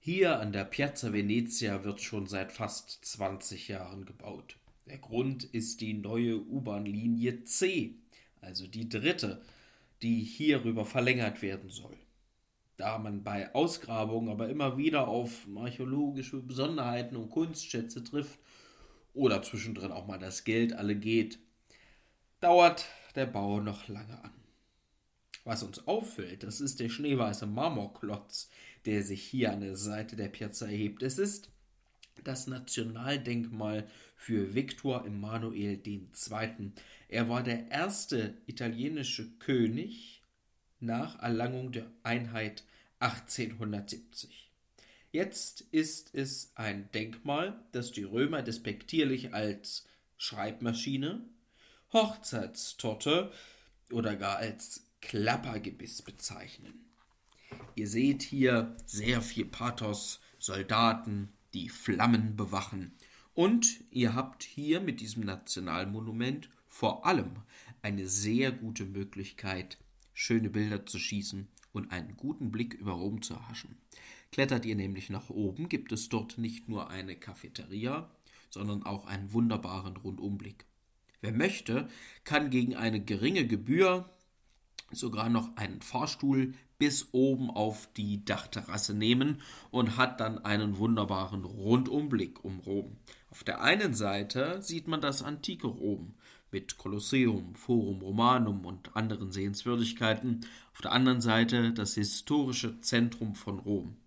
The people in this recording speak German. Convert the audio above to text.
Hier an der Piazza Venezia wird schon seit fast 20 Jahren gebaut. Der Grund ist die neue U-Bahn-Linie C, also die dritte, die hierüber verlängert werden soll. Da man bei Ausgrabungen aber immer wieder auf archäologische Besonderheiten und Kunstschätze trifft oder zwischendrin auch mal das Geld alle geht, dauert der Bau noch lange an. Was uns auffällt, das ist der schneeweiße Marmorklotz, der sich hier an der Seite der Piazza erhebt. Es ist das Nationaldenkmal für Viktor Emanuel II. Er war der erste italienische König nach Erlangung der Einheit 1870. Jetzt ist es ein Denkmal, das die Römer despektierlich als Schreibmaschine, Hochzeitstorte oder gar als Klappergebiss bezeichnen. Ihr seht hier sehr viel Pathos, Soldaten, die Flammen bewachen. Und ihr habt hier mit diesem Nationalmonument vor allem eine sehr gute Möglichkeit, schöne Bilder zu schießen und einen guten Blick über Rom zu erhaschen. Klettert ihr nämlich nach oben, gibt es dort nicht nur eine Cafeteria, sondern auch einen wunderbaren Rundumblick. Wer möchte, kann gegen eine geringe Gebühr sogar noch einen Fahrstuhl bis oben auf die Dachterrasse nehmen und hat dann einen wunderbaren Rundumblick um Rom. Auf der einen Seite sieht man das antike Rom mit Kolosseum, Forum Romanum und anderen Sehenswürdigkeiten. Auf der anderen Seite das historische Zentrum von Rom.